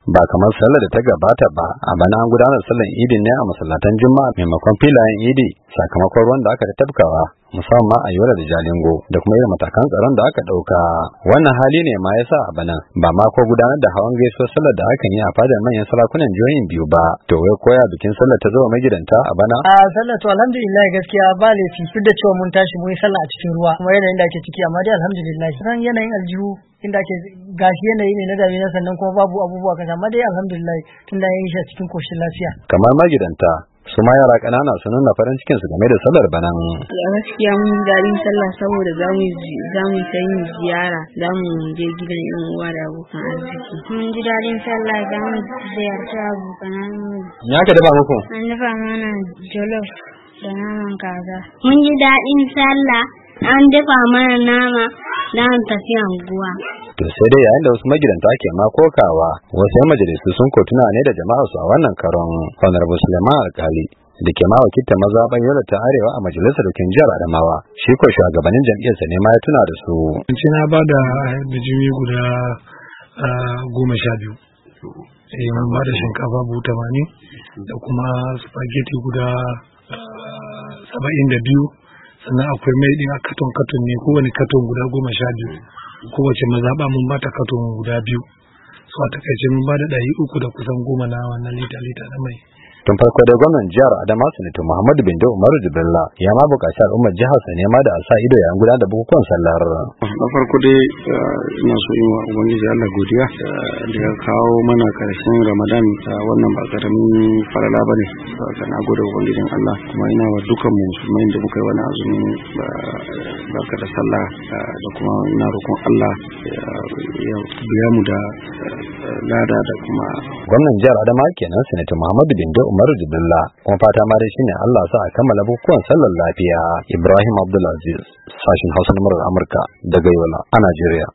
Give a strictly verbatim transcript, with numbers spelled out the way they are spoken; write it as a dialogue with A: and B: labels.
A: ba kamar sallar da ta gabata ba. A bana an gudanar sallar idin ne a masallatan juma'a maimakon filayen idi sakamakon ruwan da aka tafkawa musamman a Yola da Jalingo da kuma irin matakan tsaron da aka dauka. Wannan hali ne ma yasa a bana ba ma ko gudanar da hawan gaisuwar sallar da aka yi a fadar manyan sarakunan jihohin biyu ba. To wai koya bikin sallar ta zama magidanta a bana?
B: A sallar to alhamdulillah gaskiya ba laifi duk da cewa mun tashi mun yi sallah a cikin ruwa kuma yanayin da ake ciki, amma dai alhamdulillah san yanayin aljihu inda ake gashi yanayi ne na damina sannan kuma babu abubuwa kaza, amma dai alhamdulillah tunda yin shi a cikin koshin lafiya.
A: Kamar magidanta su ma yara ƙanana su nuna farin cikin su game da sallar banan.
C: Gaskiya mun ji daɗin sallah saboda za mu za mu ta yin ziyara, za mu je gidan yan uwa da abokan arziki.
D: Mun ji daɗin sallah, za mu ziyarci abokan arziki.
A: Ya ka dafa muku?
D: An dafa mana jollof da naman kaza. Mun ji daɗin sallah, an dafa mana nama, za mu tafi anguwa.
A: To sai dai yayin da wasu magidanta ke ma kokawa, wasu yan majalisu sun kotuna ne da jama'a su a wannan karon. Honorable Suleiman Alkali da ke ma wakilta mazaɓan Yola ta Arewa a majalisar dokin jihar Adamawa, shi ko shugabannin jam'iyyarsa ne ma ya tuna da su.
E: Ci na ba da bijimi guda goma sha biyu. Eh, mun ba da shinkafa buhu tamanin da kuma spaghetti guda saba'in da biyu. Sannan akwai mai ɗin a katon katon ne, kowane katon guda goma sha biyu. Kowace mazaɓa mun ba ta katon guda biyu. So a takaice mun ba da ɗari uku da kusan goma na wannan lita lita na mai.
A: Tun farko da gwamnan jihar Adamawa Sanatu Muhammadu Bindo Umaru Jibrilla ya ma buƙaci al'ummar jihar sa nema da a sa ido yayin gudanar da bukukuwan sallar.
F: Na farko dai ina so in wa ubangiji Allah godiya da ya kawo mana karshen Ramadan, wannan ba karamin farala bane. Na gode ubangijin Allah, kuma ina wa dukkan musulmai da muka yi wani azumi barka da sallah, da kuma ina roƙon Allah ya biya mu da lada da kuma.
A: Gwamnan jihar Adamawa kenan Sanatu Muhammadu Bindo Umaru Jibrilla, kuma fata ma dai shine Allah sa a kammala bukukuwan sallar lafiya. Ibrahim Abdulaziz, sashin Hausa na Amurka daga Yola a Najeriya.